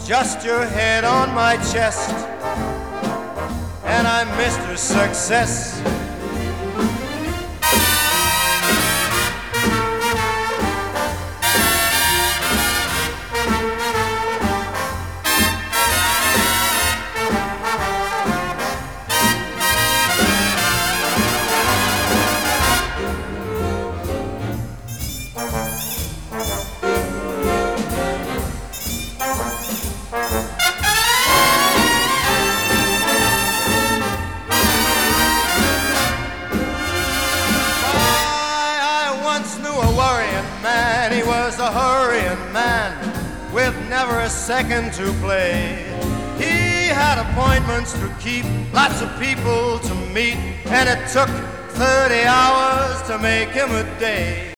just your head on my chest, and I'm Mr. Success. Man, he was a hurrying man with never a second to play. He had appointments to keep, lots of people to meet, and it took 30 hours to make him a day.